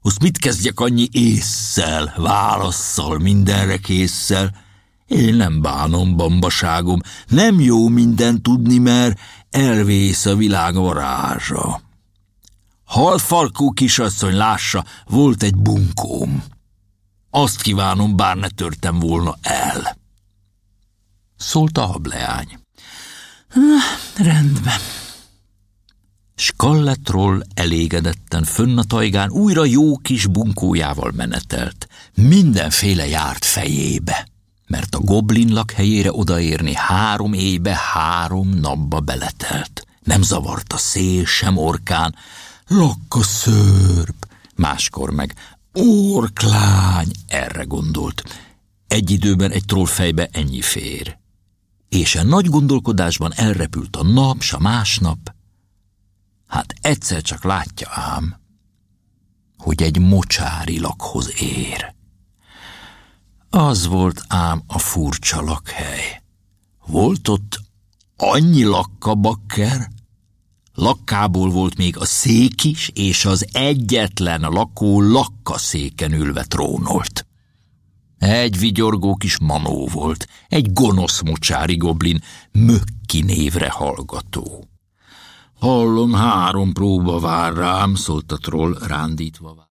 Most mit kezdjek annyi ésszel, válasszal, mindenre késszel? Én nem bánom, bambaságom, nem jó mindent tudni, mert elvész a világ varázsa. Halfalkú kisasszony, lássa, volt egy bunkóm. Azt kívánom, bár ne törtem volna el. Szólt a hableány. Rendben. Scarlet Troll elégedetten fönn a tajgán újra jó kis bunkójával menetelt. Mindenféle járt fejébe, mert a goblin lakhelyére odaérni 3 éjbe, 3 napba beletelt. Nem zavarta szél, sem orkán, lakkaszörp, máskor meg orklány, erre gondolt. Egy időben egy trollfejbe ennyi fér. És a nagy gondolkodásban elrepült a nap, s a másnap. Hát egyszer csak látja ám, hogy egy mocsári lakhoz ér. Az volt ám a furcsa lakhely. Volt ott annyi lakkabakker, lakkából volt még a szék is, és az egyetlen lakó lakkaszéken ülve trónolt. Egy vigyorgó kis manó volt, egy gonosz mocsári goblin, Mökki névre hallgató. Hallom, 3 próba vár rám, szólt a troll rándítva.